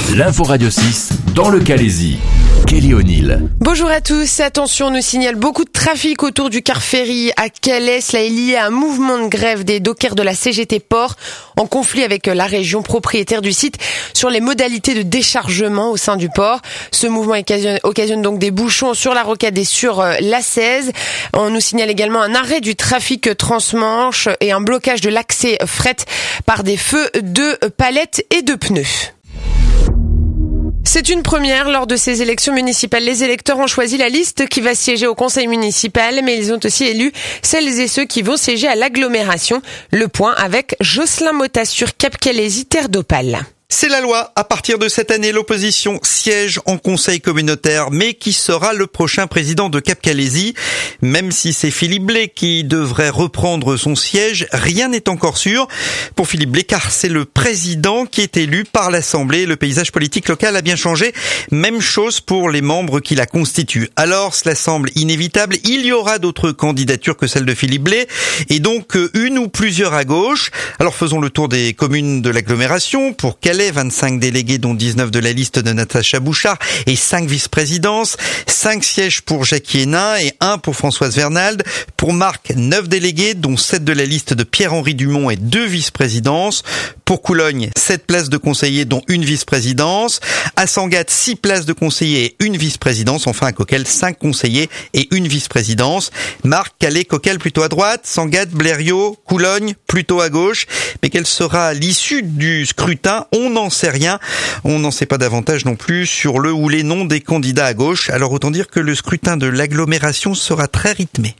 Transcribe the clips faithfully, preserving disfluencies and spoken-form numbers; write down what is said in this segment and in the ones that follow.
L'info Radio six dans le Calaisis. Kelly O'Neill. Bonjour à tous, attention, on nous signale beaucoup de trafic autour du car ferry à Calais. Cela est lié à un mouvement de grève des dockers de la C G T Port en conflit avec la région propriétaire du site sur les modalités de déchargement au sein du port. Ce mouvement occasionne, occasionne donc des bouchons sur la rocade et sur la seize. On nous signale également un arrêt du trafic transmanche et un blocage de l'accès fret par des feux de palettes et de pneus. C'est une première lors de ces élections municipales. Les électeurs ont choisi la liste qui va siéger au conseil municipal, mais ils ont aussi élu celles et ceux qui vont siéger à l'agglomération. Le point avec Jocelyn Motta sur Cap Calaisis, terre d'Opale. C'est la loi. À partir de cette année, l'opposition siège en conseil communautaire. Mais qui sera le prochain président de Cap Calaisis? Même si c'est Philippe Blais qui devrait reprendre son siège, rien n'est encore sûr pour Philippe Blais, car c'est le président qui est élu par l'Assemblée. Le paysage politique local a bien changé. Même chose pour les membres qui la constituent. Alors, cela semble inévitable. Il y aura d'autres candidatures que celle de Philippe Blais, et donc une ou plusieurs à gauche. Alors, faisons le tour des communes de l'agglomération. Pour Calais, vingt-cinq délégués, dont dix-neuf de la liste de Natacha Bouchard et cinq vice-présidences, cinq sièges pour Jackie Hénin et un pour Françoise Vernalde. Pour Marc, neuf délégués, dont sept de la liste de Pierre-Henri Dumont et deux vice-présidences. Pour Coulogne, sept places de conseillers, dont une vice-présidence. À Sangatte, six places de conseillers et une vice-présidence. Enfin, à Coquel, cinq conseillers et une vice-présidence. Marc, Calais, Coquel plutôt à droite, Sangatte, Blériot, Coulogne plutôt à gauche. Mais quelle sera l'issue du scrutin? On n'en sait rien. On n'en sait pas davantage non plus sur le ou les noms des candidats à gauche. Alors autant dire que le scrutin de l'agglomération sera très rythmé.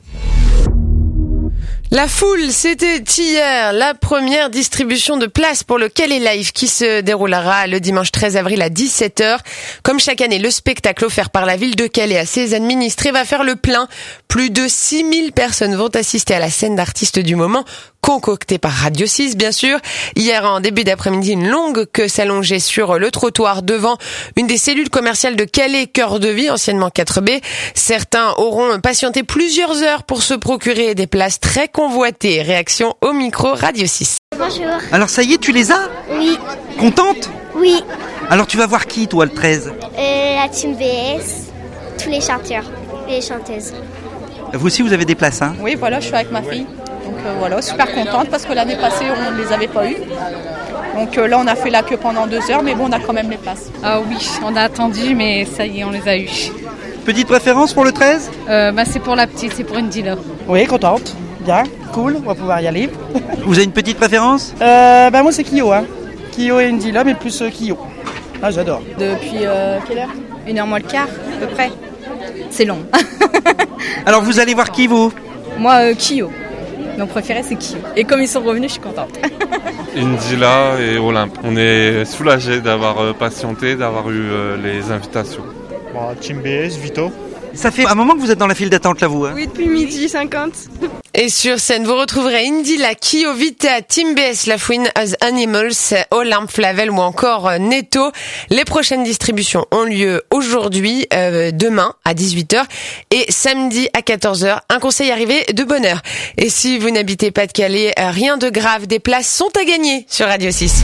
La foule, c'était hier la première distribution de places pour le Calais Live qui se déroulera le dimanche treize avril à dix-sept heures. Comme chaque année, le spectacle offert par la ville de Calais à ses administrés va faire le plein. Plus de six mille personnes vont assister à la scène d'artistes du moment, concoctée par Radio six, bien sûr. Hier, en début d'après-midi, une longue queue s'allongeait sur le trottoir devant une des cellules commerciales de Calais, Cœur de Vie, anciennement quatre B. Certains auront patienté plusieurs heures pour se procurer des places très convoitées. Réaction au micro Radio six. Bonjour. Alors ça y est, tu les as? Oui. Contente? Oui. Alors tu vas voir qui, toi, le treize? Euh, la team B S, tous les chanteurs et les chanteuses. Vous aussi, vous avez des places, hein? Oui, voilà, je suis avec ma fille. Donc euh, voilà, super contente parce que l'année passée, on ne les avait pas eues. Donc euh, là, on a fait la queue pendant deux heures, mais bon, on a quand même les places. Ah oui, on a attendu, mais ça y est, on les a eues. Petite préférence pour le treize? euh, bah, C'est pour la petite, c'est pour une dealer. Oui, contente. Bien, cool, on va pouvoir y aller. Vous avez une petite préférence? euh, bah, Moi, c'est Kyo. Hein. Kyo et Indila, mais plus euh, Kyo. Ah, j'adore. Depuis euh, quelle heure? Une heure moins le quart, à peu près. C'est long. Alors, vous allez voir qui, vous? Moi, euh, Kyo. Mon préféré, c'est Kyo. Et comme ils sont revenus, je suis contente. Indila et Olympe. On est soulagés d'avoir patienté, d'avoir eu euh, les invitations. Bon, Team B S, Vito. Ça fait un moment que vous êtes dans la file d'attente, là, vous, hein? Oui, depuis midi cinquante. Et sur scène, vous retrouverez Indila, Kyo, Vita, Team B S, La Fouine, As Animals, Olympe, Flavel ou encore Netto. Les prochaines distributions ont lieu aujourd'hui, euh, demain à dix-huit heures et samedi à quatorze heures. Un conseil arrivé de bonne heure. Et si vous n'habitez pas de Calais, rien de grave, des places sont à gagner sur Radio six.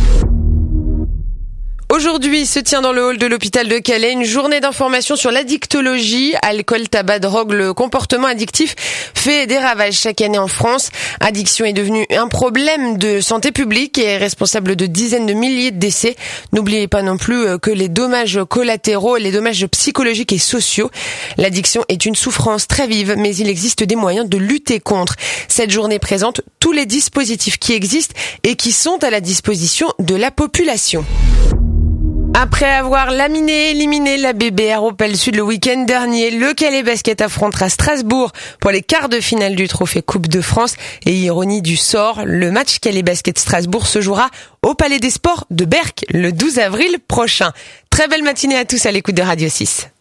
Aujourd'hui se tient dans le hall de l'hôpital de Calais une journée d'information sur l'addictologie. Alcool, tabac, drogue, le comportement addictif fait des ravages chaque année en France. Addiction est devenue un problème de santé publique et est responsable de dizaines de milliers de décès. N'oubliez pas non plus que les dommages collatéraux, les dommages psychologiques et sociaux. L'addiction est une souffrance très vive, mais il existe des moyens de lutter contre. Cette journée présente tous les dispositifs qui existent et qui sont à la disposition de la population. Après avoir laminé et éliminé la B B R Opel Sud le week-end dernier, le Calais Basket affrontera Strasbourg pour les quarts de finale du trophée Coupe de France. Et ironie du sort, le match Calais Basket Strasbourg se jouera au Palais des Sports de Berck le douze avril prochain. Très belle matinée à tous à l'écoute de Radio six.